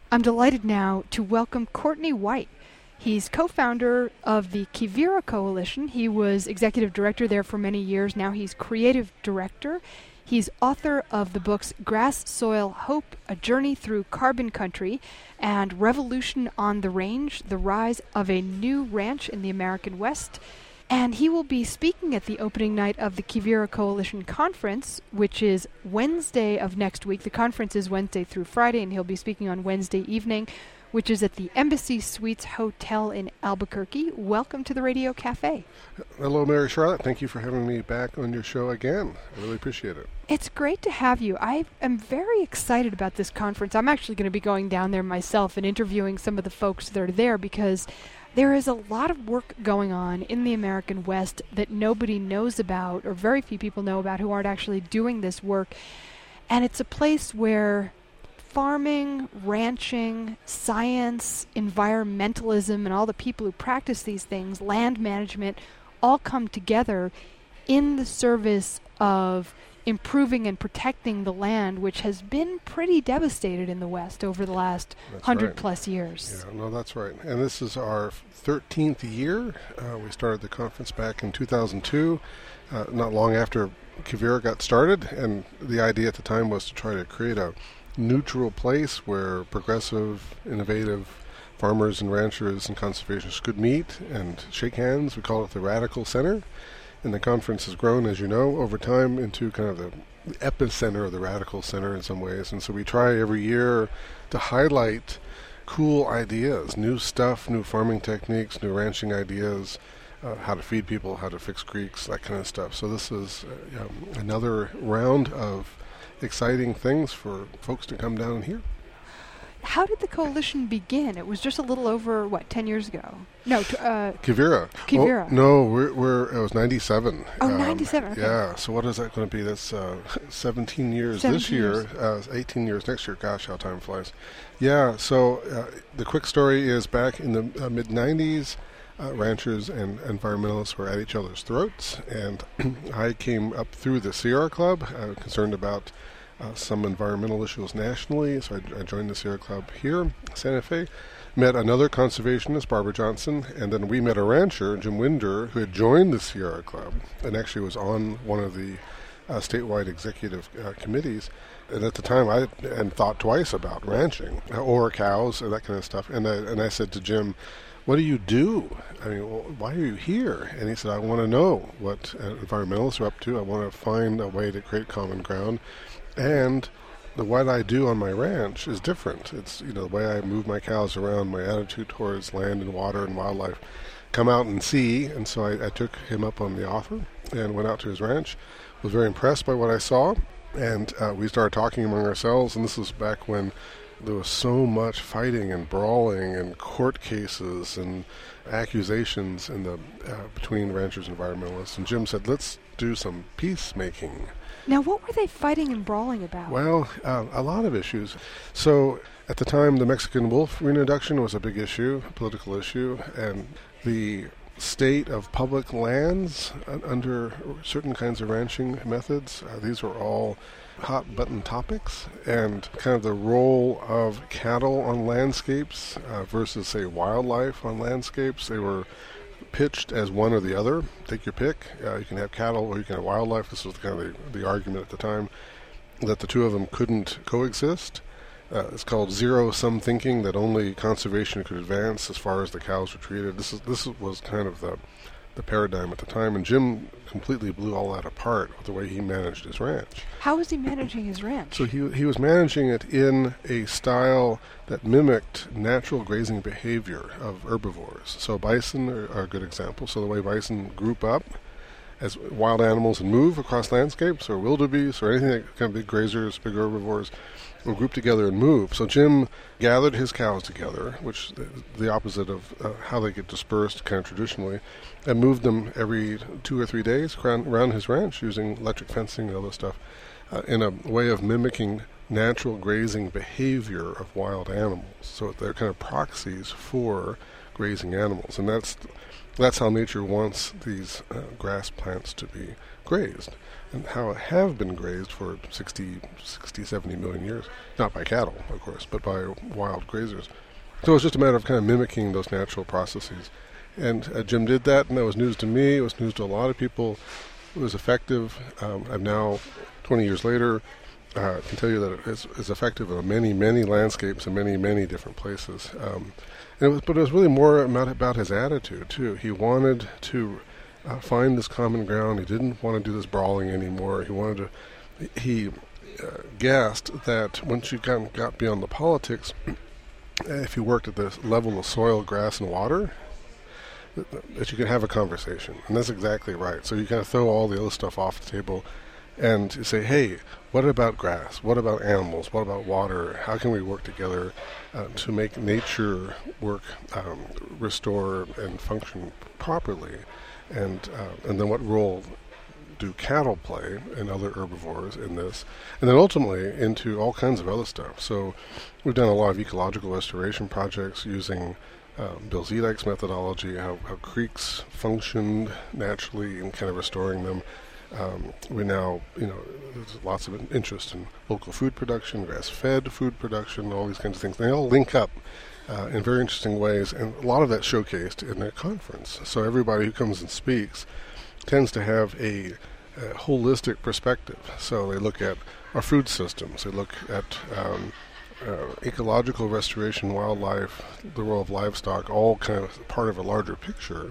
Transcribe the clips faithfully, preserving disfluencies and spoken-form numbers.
I'm delighted now to welcome Courtney White. He's co-founder of the Quivira Coalition. He was executive director there for many years. Now he's creative director. He's author of the books Grass, Soil, Hope, A Journey Through Carbon Country, and Revolution on the Range, The Rise of a New Ranch in the American West. And he will be speaking at the opening night of the Quivira Coalition Conference, which is Wednesday of next week. The conference is Wednesday through Friday, and he'll be speaking on Wednesday evening, which is at the Embassy Suites Hotel in Albuquerque. Welcome to the Radio Cafe. Hello, Mary Charlotte. Thank you for having me back on your show again. I really appreciate it. It's great to have you. I am very excited about this conference. I'm actually going to be going down there myself and interviewing some of the folks that are there because there is a lot of work going on in the American West that nobody knows about, or very few people know about, who aren't actually doing this work. And it's a place where farming, ranching, science, environmentalism, and all the people who practice these things, land management, all come together in the service of improving and protecting the land, which has been pretty devastated in the West over the last That's hundred right. plus years. Yeah, no, that's right. And this is our thirteenth year. Uh, we started the conference back in two thousand two, uh, not long after Quivira got started. And the idea at the time was to try to create a neutral place where progressive, innovative farmers and ranchers and conservationists could meet and shake hands. We call it the Radical Center. And the conference has grown, as you know, over time into kind of the epicenter of the Radical Center in some ways. And so we try every year to highlight cool ideas, new stuff, new farming techniques, new ranching ideas, uh, how to feed people, how to fix creeks, that kind of stuff. So this is uh, um, another round of exciting things for folks to come down and hear. How did the coalition begin? It was just a little over, what, ten years ago? No, t- uh... Quivira. Quivira. Oh, no, we're, we're, it was ninety-seven. Oh, um, ninety-seven, okay. Yeah, so what is that going to be? That's uh, seventeen years seventeen this year, years. Uh, eighteen years next year. Gosh, how time flies. Yeah, so uh, the quick story is back in the uh, mid-nineties, uh, ranchers and environmentalists were at each other's throats, and I came up through the Sierra Club, uh, concerned about Uh, some environmental issues nationally, so I, I joined the Sierra Club here, Santa Fe, met another conservationist, Barbara Johnson, and then we met a rancher, Jim Winder, who had joined the Sierra Club and actually was on one of the uh, statewide executive uh, committees. And at the time, I had thought twice about ranching, uh, or cows, or that kind of stuff. And I, and I said to Jim, what do you do? I mean, well, why are you here? And he said, I want to know what uh, environmentalists are up to. I want to find a way to create common ground. And the what I do on my ranch is different. It's, you know, the way I move my cows around, my attitude towards land and water and wildlife. Come out and see. And so I, I took him up on the offer and went out to his ranch. Was very impressed by what I saw. And uh, we started talking among ourselves. And this was back when there was so much fighting and brawling and court cases and accusations in the uh, between ranchers and environmentalists. And Jim said, let's do some peacemaking. Now, what were they fighting and brawling about? Well, uh, a lot of issues. So at the time, the Mexican wolf reintroduction was a big issue, a political issue, and the state of public lands uh, under certain kinds of ranching methods, uh, these were all hot-button topics, and kind of the role of cattle on landscapes uh, versus, say, wildlife on landscapes. They were pitched as one or the other. Take your pick. Uh, you can have cattle or you can have wildlife. This was kind of the, the argument at the time, that the two of them couldn't coexist. Uh, it's called zero-sum thinking, that only conservation could advance as far as the cows were treated. This is this was kind of the the paradigm at the time, and Jim completely blew all that apart with the way he managed his ranch. How was he managing his ranch? So he he was managing it in a style that mimicked natural grazing behavior of herbivores. So bison are, are a good example. So the way bison group up as wild animals and move across landscapes, or wildebeest, or anything that kind of big grazers, big herbivores, will group together and move. So Jim gathered his cows together, which the, the opposite of uh, how they get dispersed kind of traditionally, and moved them every two or three days around, around his ranch using electric fencing and other stuff uh, in a way of mimicking natural grazing behavior of wild animals. So they're kind of proxies for grazing animals. And that's That's how nature wants these uh, grass plants to be grazed, and how it have been grazed for sixty, sixty, seventy million years. Not by cattle, of course, but by wild grazers. So it's just a matter of kind of mimicking those natural processes. And uh, Jim did that, and that was news to me. It was news to a lot of people. It was effective. Um, I'm now, twenty years later, uh, can tell you that it is, is effective in many, many landscapes in many, many different places. Um, and it was, but it was really more about, about his attitude, too. He wanted to uh, find this common ground. He didn't want to do this brawling anymore. He wanted to... He uh, guessed that once you got, got beyond the politics, if you worked at the level of soil, grass, and water, that you could have a conversation. And that's exactly right. So you kind of throw all the other stuff off the table and you say, hey, what about grass? What about animals? What about water? How can we work together uh, to make nature work, um, restore, and function properly? And uh, and then what role do cattle play and other herbivores in this? And then ultimately into all kinds of other stuff. So we've done a lot of ecological restoration projects using Uh, Bill Zedek's methodology, how, how creeks functioned naturally and kind of restoring them. Um, we now, you know, there's lots of interest in local food production, grass-fed food production, all these kinds of things. They all link up uh, in very interesting ways, and a lot of that's showcased in that conference. So everybody who comes and speaks tends to have a, a holistic perspective. So they look at our food systems, they look at um, Uh, ecological restoration, wildlife, the role of livestock, all kind of part of a larger picture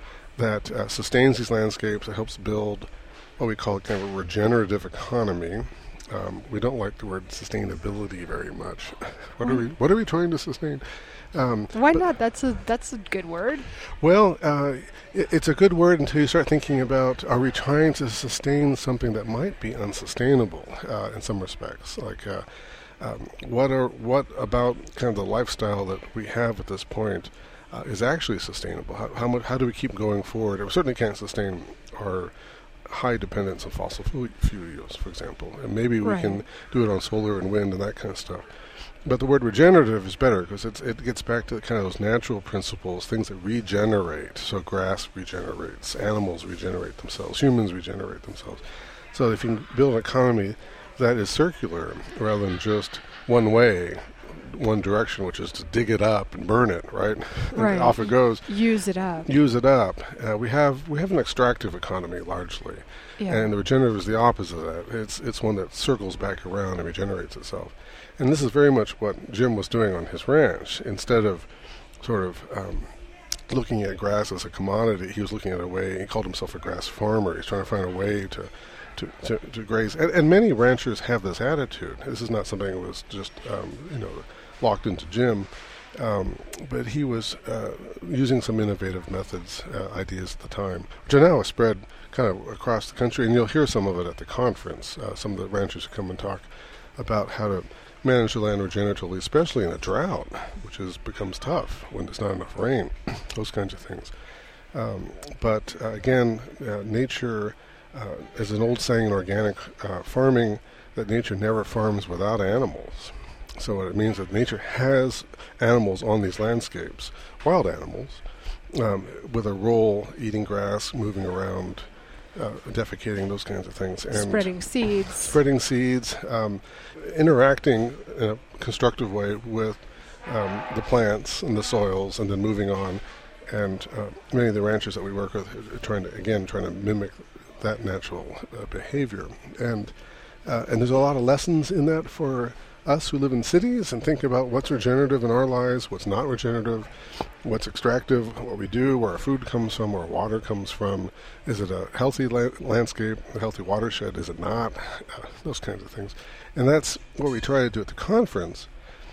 that uh, sustains these landscapes, that helps build what we call kind of a regenerative economy. Um, we don't like the word sustainability very much. What are we What are we trying to sustain? Um, Why not? That's a that's a good word. Well, uh, it, it's a good word until you start thinking about, are we trying to sustain something that might be unsustainable uh, in some respects? Like, uh, Um, what are what about kind of the lifestyle that we have at this point uh, is actually sustainable? How how, much, how do we keep going forward? We certainly can't sustain our high dependence on fossil fuels, for example, and maybe we Right. can do it on solar and wind and that kind of stuff. But the word regenerative is better because it's it gets back to kind of those natural principles, things that regenerate. So grass regenerates, animals regenerate themselves, humans regenerate themselves. So if you can build an economy that is circular rather than just one way, one direction, which is to dig it up and burn it, right? Right. And off it goes. Use it up. Use it up. Uh, we have we have an extractive economy largely, Yeah. and the regenerative is the opposite of that. It's it's one that circles back around and regenerates itself. And this is very much what Jim was doing on his ranch. Instead of sort of um, looking at grass as a commodity, he was looking at a way. He called himself a grass farmer. He's trying to find a way to. To, to, to graze, and, and many ranchers have this attitude. This is not something that was just um, you know locked into Jim, um, but he was uh, using some innovative methods, uh, ideas at the time, which are now spread kind of across the country, and you'll hear some of it at the conference. Uh, some of the ranchers come and talk about how to manage the land regeneratively, especially in a drought, which is becomes tough when there's not enough rain. Those kinds of things. Um, but uh, again, uh, nature. Uh, there's an old saying in organic uh, farming that nature never farms without animals. So what it means that nature has animals on these landscapes, wild animals, um, with a role eating grass, moving around, uh, defecating, those kinds of things. And spreading seeds. Spreading seeds, um, interacting in a constructive way with um, the plants and the soils, and then moving on. And uh, many of the ranchers that we work with are trying to, again, trying to mimic that natural uh, behavior, and uh, and there's a lot of lessons in that for us who live in cities and think about what's regenerative in our lives, what's not regenerative, what's extractive, what we do, where our food comes from, where our water comes from. Is it a healthy la- landscape, a healthy watershed? Is it not? Uh, those kinds of things, and that's what we try to do at the conference.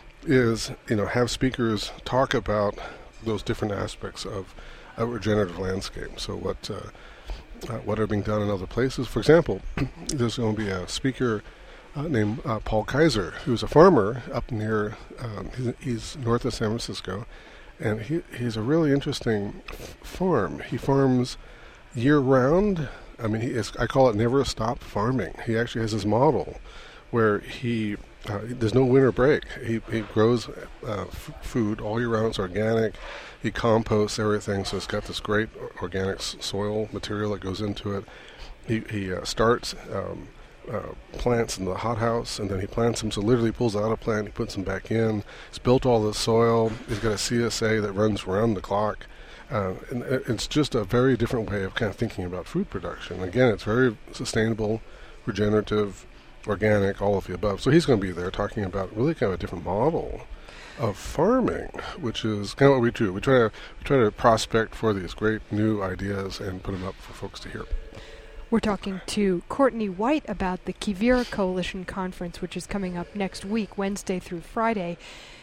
Is you know have speakers talk about those different aspects of a regenerative landscape. So what. Uh, Uh, what are being done in other places. For example, there's going to be a speaker uh, named uh, Paul Kaiser, who's a farmer up near, um, he's, he's north of San Francisco, and he, he's a really interesting f- farm. He farms year-round. I mean, he is, I call it never stop farming. He actually has his model where he uh, there's no winter break. He he grows uh, f- food all year round. It's organic. He composts everything, so it's got this great organic s- soil material that goes into it. He he uh, starts um, uh, plants in the hothouse, and then he plants them. So literally pulls out a plant, he puts them back in. He's built all this soil. He's got a C S A that runs around the clock. Uh, and it's just a very different way of kind of thinking about food production. Again, it's very sustainable, regenerative, organic, all of the above. So he's going to be there talking about really kind of a different model of farming, which is kind of what we do. We try to we try to prospect for these great new ideas and put them up for folks to hear. We're talking to Courtney White about the Quivira Coalition Conference, which is coming up next week, Wednesday through Friday.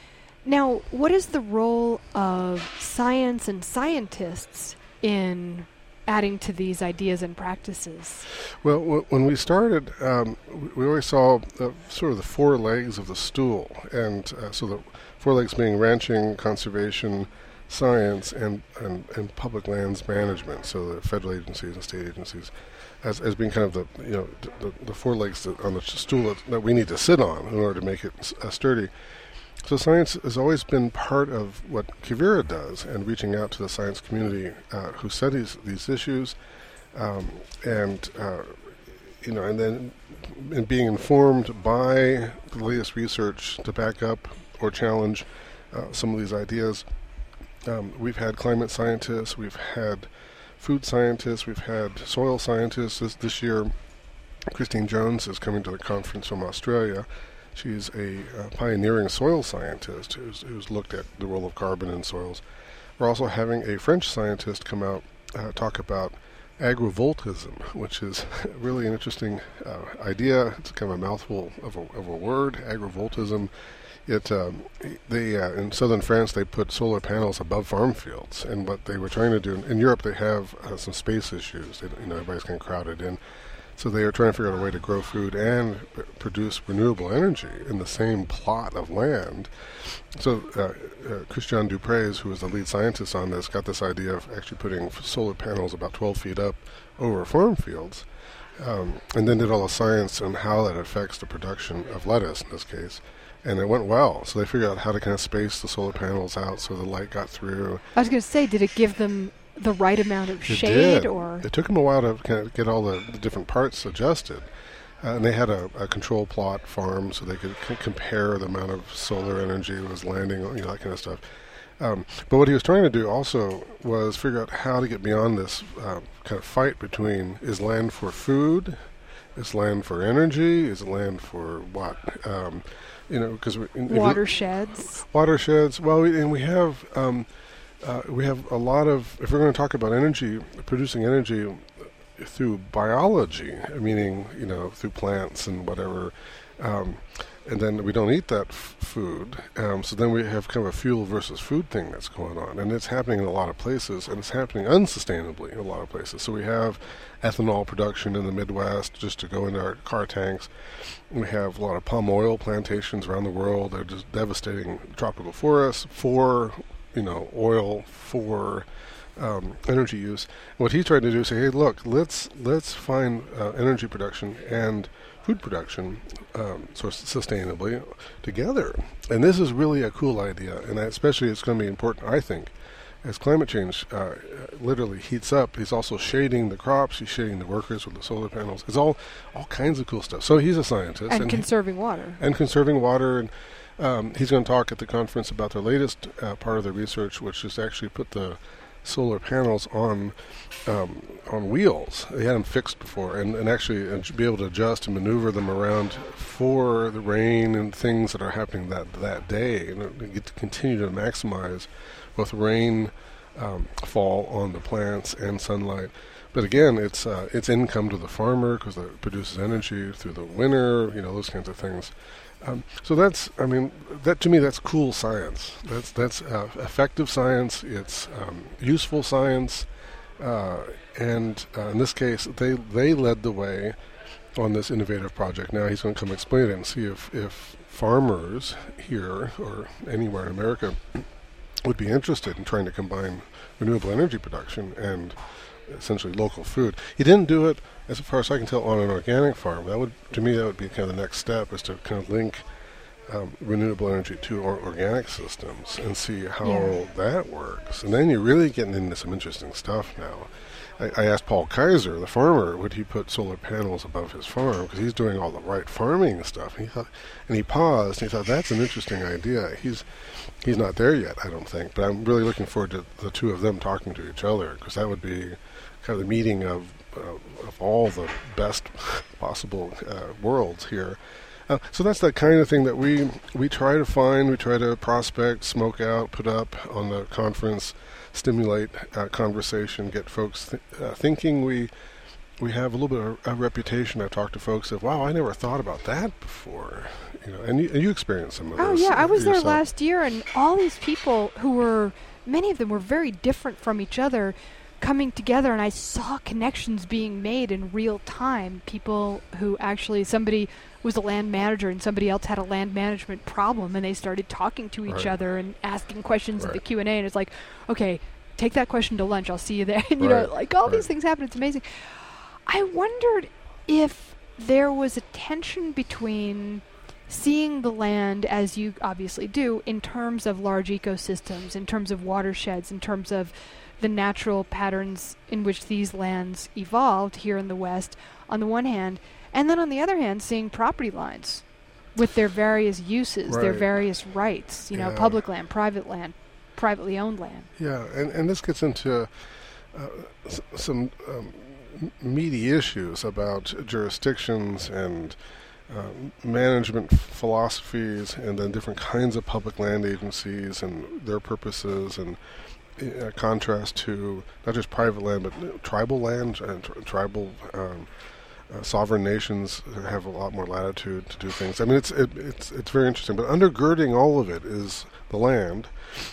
Now, what is the role of science and scientists in adding to these ideas and practices? Well, w- when we started, um, we, we always saw uh, sort of the four legs of the stool, and uh, so the four legs being ranching, conservation, science, and, and, and public lands management, so the federal agencies and state agencies, as, as being kind of the you know the, the four legs that on the stool that, that we need to sit on in order to make it uh, sturdy. So science has always been part of what Quivira does, and reaching out to the science community uh, who studies these issues, um, and uh, you know, and then and being informed by the latest research to back up or challenge uh, some of these ideas. Um, we've had climate scientists, we've had food scientists, we've had soil scientists. This, this year, Christine Jones is coming to the conference from Australia. She's a uh, pioneering soil scientist who's, who's looked at the role of carbon in soils. We're also having a French scientist come out uh, talk about agrovoltaism, which is really an interesting uh, idea. It's kind of a mouthful of a, of a word, agrovoltaism. It um, they uh, in southern France they put solar panels above farm fields, and what they were trying to do in Europe they have uh, some space issues. They, you know, everybody's kind of crowded in. So they are trying to figure out a way to grow food and p- produce renewable energy in the same plot of land. So uh, uh, Christian Duprez, who is the lead scientist on this, got this idea of actually putting f- solar panels about twelve feet up over farm fields, um, and then did all the science on how that affects the production of lettuce in this case. And it went well. So they figured out how to kind of space the solar panels out so the light got through. I was going to say, did it give them the right amount of It shade? did. Or It took them a while to kind of get all the, the different parts adjusted. Uh, and they had a, a control plot farm so they could c- compare the amount of solar energy that was landing, you know, that kind of stuff. Um, but what he was trying to do also was figure out how to get beyond this uh, kind of fight between is land for food, is land for energy, is land for what? Um, you know, because watersheds. Watersheds. Well, we, and we have um, uh, we have a lot of. If we're going to talk about energy, producing energy through biology, meaning you know through plants and whatever, um, and then we don't eat that f- food. Um, so then we have kind of a fuel versus food thing that's going on, and it's happening in a lot of places, and it's happening unsustainably in a lot of places. So we have ethanol production in the Midwest just to go into our car tanks. We have a lot of palm oil plantations around the world. They're just devastating tropical forests for, you know, oil, for um, energy use. And what he tried to do is say, hey, look, let's let's find uh, energy production and food production um, sort of sustainably together. And this is really a cool idea, and especially it's going to be important, I think, as climate change uh, literally heats up. He's also shading the crops, he's shading the workers with the solar panels. It's all all kinds of cool stuff. So he's a scientist. And, and conserving he, water. And conserving water. And um, he's going to talk at the conference about the latest uh, part of the research, which is actually put the solar panels on um, on wheels. They had them fixed before, and, and actually uh, be able to adjust and maneuver them around for the rain and things that are happening that that day, and get to continue to maximize both rain um, fall on the plants and sunlight. But again, it's uh, it's income to the farmer because it produces energy through the winter, you know, those kinds of things. Um, so that's, I mean, that to me, that's cool science. That's that's uh, effective science. It's um, useful science, uh, and uh, in this case, they they led the way on this innovative project. Now he's going to come explain it and see if if farmers here or anywhere in America would be interested in trying to combine renewable energy production and essentially local food. He didn't do it, as far as I can tell, on an organic farm. That would, to me, that would be kind of the next step, is to kind of link um, renewable energy to or- organic systems and see how Yeah. that works. And then you're really getting into some interesting stuff now. I, I asked Paul Kaiser, the farmer, would he put solar panels above his farm, because he's doing all the right farming stuff. And he thought, and he paused, and he thought, that's an interesting idea. He's he's not there yet, I don't think, but I'm really looking forward to the two of them talking to each other, because that would be kind of the meeting of uh, of all the best possible uh, worlds here. Uh, so that's the kind of thing that we we try to find, we try to prospect, smoke out, put up on the conference, stimulate uh, conversation, get folks th- uh, thinking. We we have a little bit of a reputation. I talk to folks of, wow, I never thought about that before, you know. And you, and you experienced some of Oh this. yeah, I was there yourself. last year, and all these people who were, many of them were very different from each other, coming together, and I saw connections being made in real time. People who actually, somebody was a land manager and somebody else had a land management problem, and they started talking to each Right. other and asking questions at the Right. Q and A, and it's like, okay, take that question to lunch, I'll see you there. And you know, Right. like all these Right. things happen. It's amazing. I wondered if there was a tension between seeing the land, as you obviously do, in terms of large ecosystems, in terms of watersheds, in terms of the natural patterns in which these lands evolved here in the West, on the one hand, and then on the other hand, seeing property lines with their various uses, their Right. various rights, you know, Yeah. public land, private land, privately owned land. Yeah, and, and this gets into uh, s- some um, m- meaty issues about jurisdictions and uh, management philosophies, and then different kinds of public land agencies and their purposes, and uh, contrast to not just private land, but tribal land and tr- tribal um, uh, sovereign nations have a lot more latitude to do things. I mean, it's it, it's it's very interesting. But undergirding all of it is the land,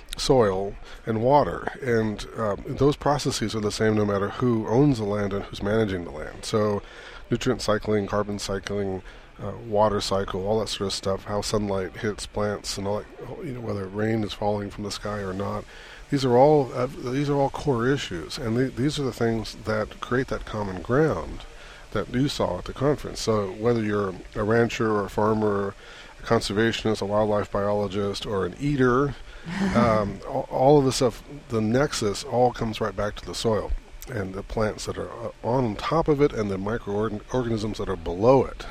soil, and water, and um, those processes are the same no matter who owns the land and who's managing the land. So, nutrient cycling, carbon cycling, uh, water cycle, all that sort of stuff. How sunlight hits plants, and all that, you know, whether rain is falling from the sky or not. These are all uh, these are all core issues, and th- these are the things that create that common ground that you saw at the conference. So whether you're a rancher or a farmer, a conservationist, a wildlife biologist, or an eater, um, all, all of the stuff, the nexus all comes right back to the soil and the plants that are uh, on top of it, and the microorganisms that are below it.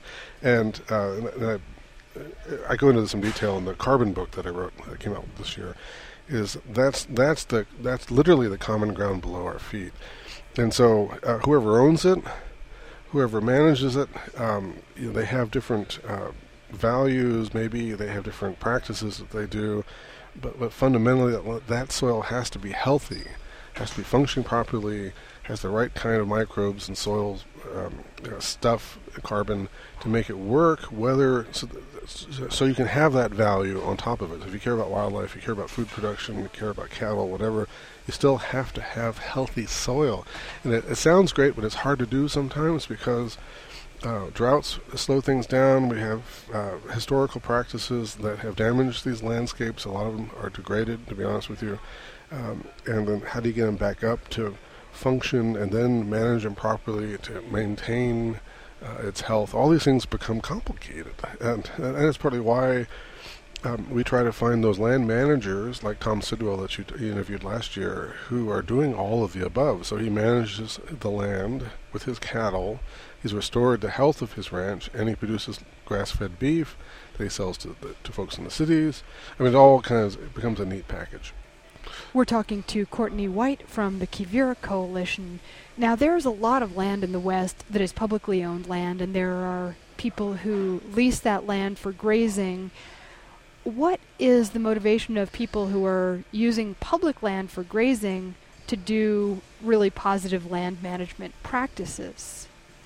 and uh, and, and I, I go into some detail in the carbon book that I wrote that came out this year. Is that's that's the that's literally the common ground below our feet, and so uh, whoever owns it, whoever manages it, um, you know, they have different uh, values. Maybe they have different practices that they do, but but fundamentally, that, that soil has to be healthy, has to be functioning properly, has the right kind of microbes and soil um, you know, stuff, carbon, to make it work. Whether so, th- so you can have that value on top of it. If you care about wildlife, you care about food production, you care about cattle, whatever, you still have to have healthy soil. And it, it sounds great, but it's hard to do sometimes because uh, droughts slow things down. We have uh, historical practices that have damaged these landscapes. A lot of them are degraded, to be honest with you. Um, and then how do you get them back up to function and then manage them properly to maintain uh, its health? All these things become complicated, and, and that's partly why um, we try to find those land managers like Tom Sidwell that you, t- you interviewed last year, who are doing all of the above. So he manages the land with his cattle, he's restored the health of his ranch, and he produces grass-fed beef that he sells to the, to folks in the cities. I mean, it all kind of it becomes a neat package. We're talking to Courtney White from the Quivira Coalition. Now, there's a lot of land in the West that is publicly owned land, and there are people who lease that land for grazing. What is the motivation of people who are using public land for grazing to do really positive land management practices,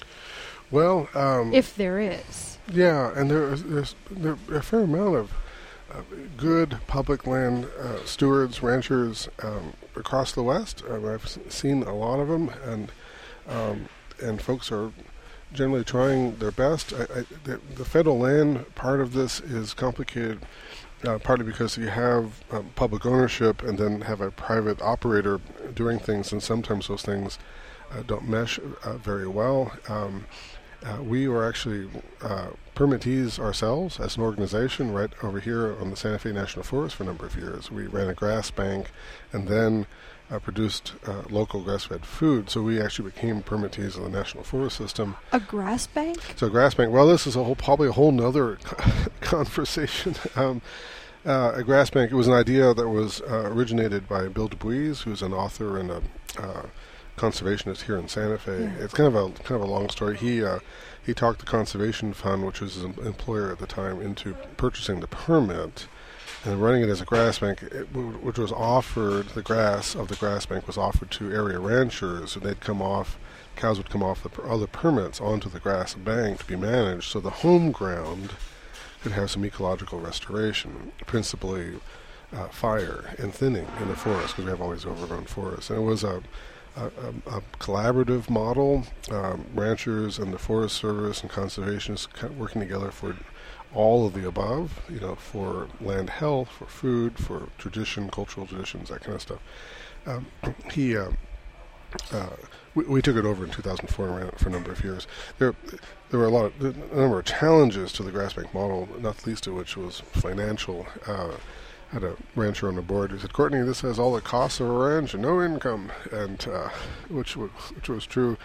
Well, um, if there is? yeah, and there is there's, there are a fair amount of uh, good public land uh, stewards, ranchers um, across the West. Uh, I've s- seen a lot of them, and um, and folks are generally trying their best. I, I, the, the federal land part of this is complicated uh, partly because you have um, public ownership and then have a private operator doing things, and sometimes those things uh, don't mesh uh, very well. Um, uh, we were actually uh, permittees ourselves as an organization right over here on the Santa Fe National Forest for a number of years. We ran a grass bank and then uh, produced uh, local grass-fed food, so we actually became permittees of the National Forest System. A grass bank? So a grass bank, well, this is a whole, probably a whole nother conversation. Um, uh, a grass bank, it was an idea that was uh, originated by Bill Dubuis, who's an author and a uh, conservationist here in Santa Fe. Yeah. It's kind of a kind of a long story. He uh, he talked the Conservation Fund, which was his employer at the time, into purchasing the permit and running it as a grass bank, it, which was offered, the grass of the grass bank was offered to area ranchers, and they'd come off, cows would come off the per- other permits onto the grass bank to be managed, so the home ground could have some ecological restoration, principally uh, fire and thinning in the forest, because we have all these overgrown forests. And it was a A, a, a collaborative model, um, ranchers and the Forest Service and conservationists working together for all of the above, you know, for land health, for food, for tradition, cultural traditions, that kind of stuff. Um, he, uh, uh, we, we took it over in two thousand four and ran it for a number of years. There, there were a lot, of, a number of challenges to the grass bank model, not the least of which was financial. Uh, had a rancher on the board who said, "Courtney, this has all the costs of a ranch and no income," and uh, which was which was true.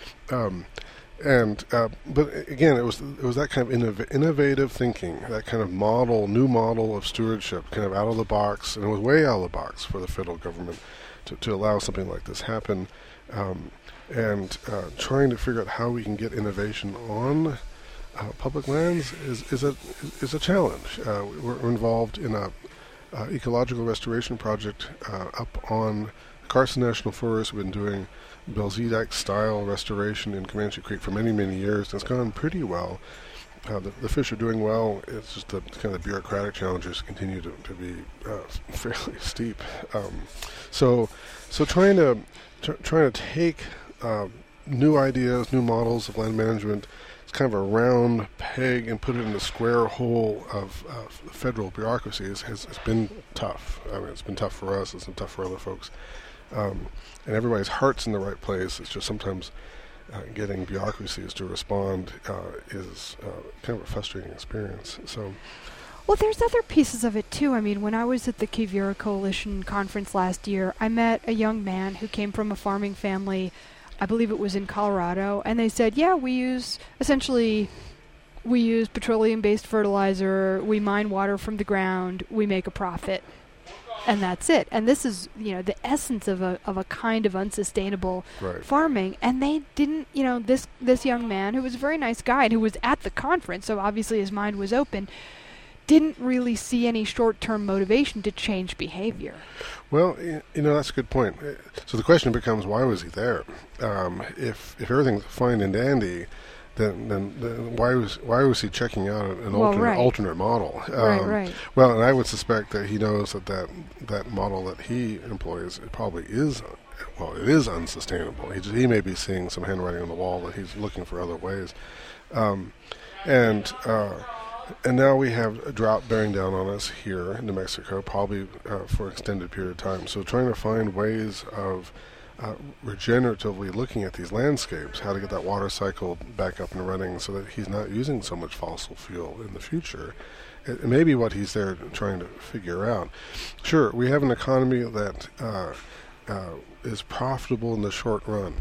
Um, and uh, but again, it was it was that kind of innov- innovative thinking, that kind of model, new model of stewardship, kind of out of the box, and it was way out of the box for the federal government to, to allow something like this happen, um, and uh, trying to figure out how we can get innovation on uh, public lands is is a is a challenge. Uh, we're involved in a Uh, ecological restoration project uh, up on Carson National Forest. We've been doing Belzedek style restoration in Comanche Creek for many, many years, and it's gone pretty well. Uh, the, the fish are doing well. It's just the kind of bureaucratic challenges continue to, to be uh, fairly steep. Um, so, so trying to tr- trying to take uh, new ideas, new models of land management, kind of a round peg and put it in the square hole of uh, federal bureaucracies has, has been tough. I mean, it's been tough for us. It's been tough for other folks. Um, and everybody's heart's in the right place. It's just sometimes uh, getting bureaucracies to respond uh, is uh, kind of a frustrating experience. So, well, there's other pieces of it, too. I mean, when I was at the Quivira Coalition conference last year, I met a young man who came from a farming family, I believe it was in Colorado, and they said, yeah, we use, essentially, we use petroleum-based fertilizer, we mine water from the ground, we make a profit, and that's it. And this is, you know, the essence of a of a kind of unsustainable right. farming. And they didn't, you know, this this young man, who was a very nice guy and who was at the conference, so obviously his mind was open, didn't really see any short-term motivation to change behavior. Well, you know, that's a good point. So the question becomes, why was he there? Um, if if everything's fine and dandy, then then, then why was why was he checking out an well, alternate right. alternate model? Um, right, right. Well, and I would suspect that he knows that, that that model that he employs it probably is, well, it is unsustainable. He just, he may be seeing some handwriting on the wall that he's looking for other ways, um, and. Uh, And now we have a drought bearing down on us here in New Mexico, probably uh, for an extended period of time. So trying to find ways of uh, regeneratively looking at these landscapes, how to get that water cycle back up and running so that he's not using so much fossil fuel in the future. It, it may be what he's there trying to figure out. Sure, we have an economy that uh, uh, is profitable in the short run.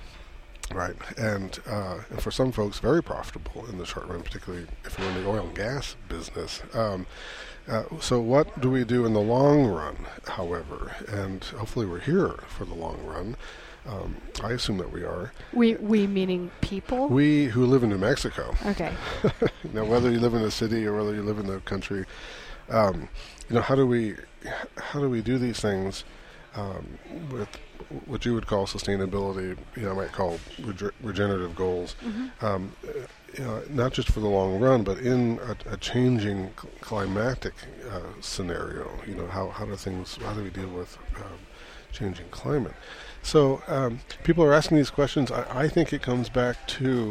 Right, and uh, and for some folks, very profitable in the short run, particularly if you're in the oil and gas business. Um, uh, so what do we do in the long run, however? And hopefully we're here for the long run. Um, I assume that we are. We we meaning people? We who live in New Mexico. Okay. Now, whether you live in the city or whether you live in the country, um, you know, how do we how do we do these things um, with what you would call sustainability, you know, I might call rege- regenerative goals, mm-hmm. um, you know, not just for the long run, but in a, a changing cl- climatic uh, scenario. You know, how how do things, how do we deal with um, changing climate? So um, people are asking these questions. I, I think it comes back to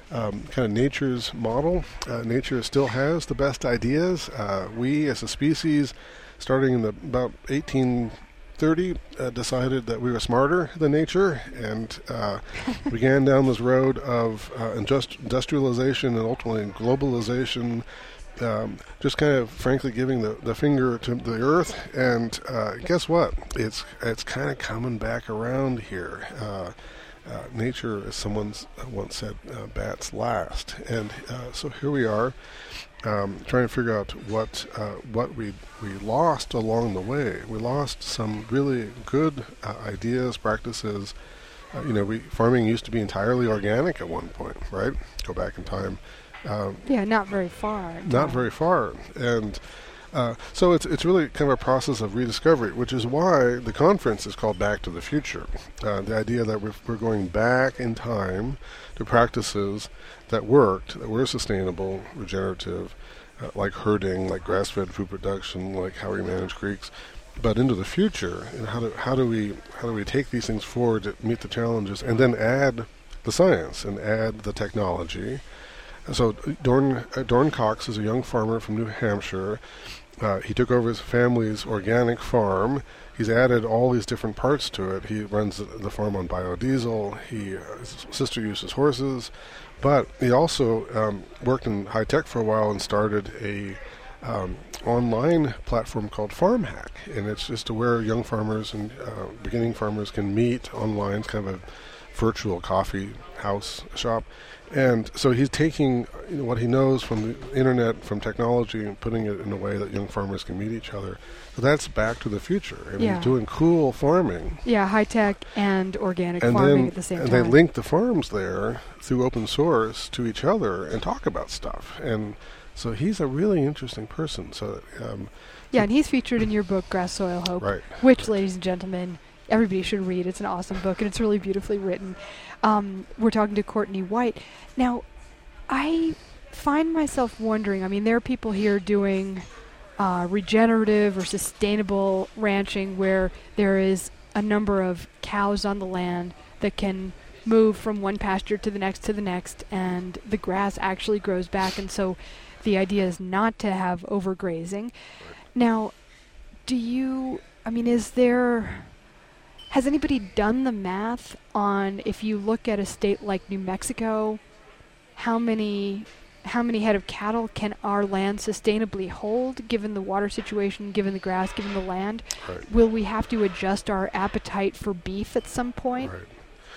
um, kind of nature's model. Uh, nature still has the best ideas. Uh, we, as a species, starting in the about eighteen thirty, uh, decided that we were smarter than nature, and uh, began down this road of uh, industri- industrialization and ultimately globalization. Um, just kind of, frankly, giving the, the finger to the earth, and uh, guess what? It's it's kind of coming back around here. Uh, uh, nature, as someone once said, uh, bats last, and uh, so here we are, um, trying to figure out what uh, what we we lost along the way. We lost some really good uh, ideas, practices. Uh, you know, we farming used to be entirely organic at one point, right? Go back in time. Um, yeah, not very far. Not no. very far, and uh, so it's it's really kind of a process of rediscovery, which is why the conference is called Back to the Future. Uh, the idea that we're, we're going back in time to practices that worked, that were sustainable, regenerative, uh, like herding, like grass-fed food production, like how we manage creeks, but into the future, and how do how do we how do we take these things forward to meet the challenges, and then add the science and add the technology. So Dorn, uh, Dorn Cox is a young farmer from New Hampshire. Uh, he took over his family's organic farm. He's added all these different parts to it. He runs the, the farm on biodiesel. He, uh, his sister uses horses. But he also um, worked in high tech for a while and started a um, online platform called FarmHack. And it's just to where young farmers and uh, beginning farmers can meet online. It's kind of a virtual coffee house shop. And so he's taking you know, what he knows from the internet, from technology, and putting it in a way that young farmers can meet each other. So that's back to the future. And yeah. he's doing cool farming. Yeah, high-tech and organic and farming then, at the same and time. And they link the farms there through open source to each other and talk about stuff. And so he's a really interesting person. So um, Yeah, and he's featured in your book, Grass, Soil, Hope, right. which, ladies and gentlemen, everybody should read. It's an awesome book, and it's really beautifully written. Um, we're talking to Courtney White. Now, I find myself wondering, I mean, there are people here doing uh, regenerative or sustainable ranching where there is a number of cows on the land that can move from one pasture to the next to the next, and the grass actually grows back, and so the idea is not to have overgrazing. Right. Now, do you, I mean, is there... Has anybody done the math on, if you look at a state like New Mexico, how many how many head of cattle can our land sustainably hold, given the water situation, given the grass, given the land? Right. Will we have to adjust our appetite for beef at some point? Right.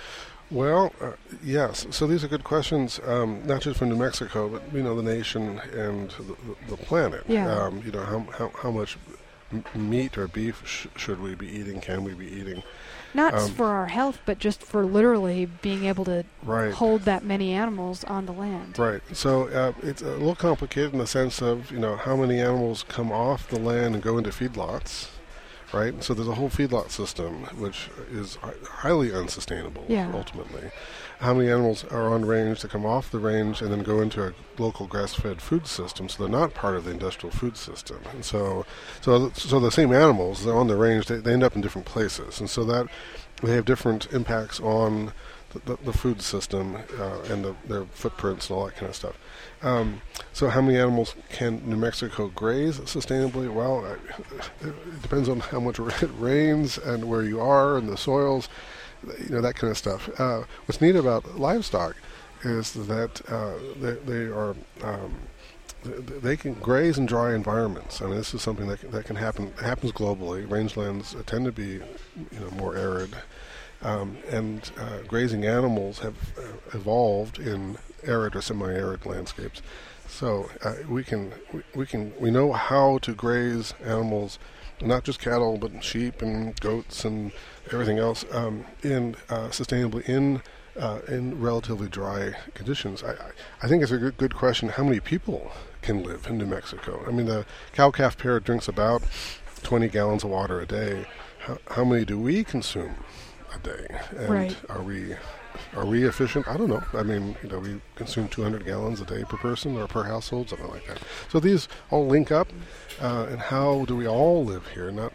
Well, uh, yes. So these are good questions, um, not just for New Mexico, but you know the nation and the, the, the planet. Yeah. Um, you know how how, how much m- meat or beef sh- should we be eating? Can we be eating? Not um, for our health, but just for literally being able to right. hold that many animals on the land. Right. So uh, it's a little complicated in the sense of, you know, how many animals come off the land and go into feedlots, right? So there's a whole feedlot system, which is hi- highly unsustainable, yeah. ultimately. How many animals are on range that come off the range and then go into a local grass-fed food system, so they're not part of the industrial food system. And so so, so the same animals, they're on the range, they, they end up in different places. And so that they have different impacts on the, the, the food system uh, and the, their footprints and all that kind of stuff. Um, so how many animals can New Mexico graze sustainably? Well, it depends on how much it rains and where you are and the soils, you know, that kind of stuff. Uh, what's neat about livestock is that uh, they, they are um, they can graze in dry environments. I mean, this is something that can, that can happen. It happens globally. Rangelands tend to be, you know, more arid, um, and uh, grazing animals have uh, evolved in arid or semi-arid landscapes. So uh, we can we, we can we know how to graze animals, not just cattle, but sheep and goats and everything else, um, in uh, sustainably in uh, in relatively dry conditions. I, I, I think it's a good, good question. How many people can live in New Mexico? I mean, the cow-calf pair drinks about twenty gallons of water a day. How, how many do we consume a day? And right. are we are we efficient? I don't know. I mean, you know, we consume two hundred gallons a day per person or per household, something like that. So these all link up. Uh, and how do we all live here? Not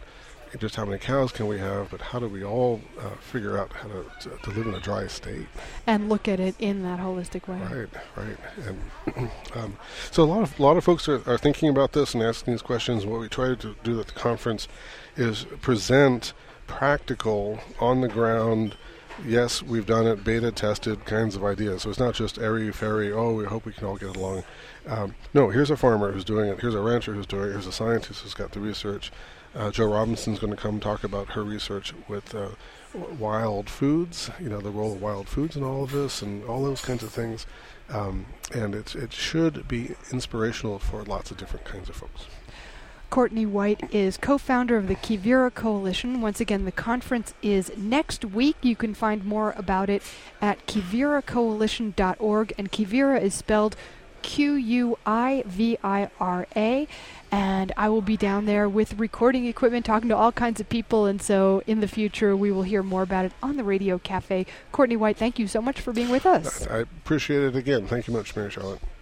just how many cows can we have, but how do we all uh, figure out how to, to, to live in a dry state? And look at it in that holistic way. Right, right. And um, so a lot of a lot of folks are, are thinking about this and asking these questions. What we try to do at the conference is present practical, on the ground, yes, we've done it, beta tested kinds of ideas. So it's not just airy-fairy, oh, we hope we can all get along. Um, no, here's a farmer who's doing it, here's a rancher who's doing it, here's a scientist who's got the research. Uh, Joe Robinson's going to come talk about her research with uh, w- wild foods, you know, the role of wild foods in all of this and all those kinds of things. Um, and it's, it should be inspirational for lots of different kinds of folks. Courtney White is co-founder of the Quivira Coalition. Once again, the conference is next week. You can find more about it at quivira coalition dot org. And Quivira is spelled Q U I V I R A. And I will be down there with recording equipment, talking to all kinds of people. And so in the future, we will hear more about it on the Radio Cafe. Courtney White, thank you so much for being with us. I, I appreciate it again. Thank you much, Mary Charlotte.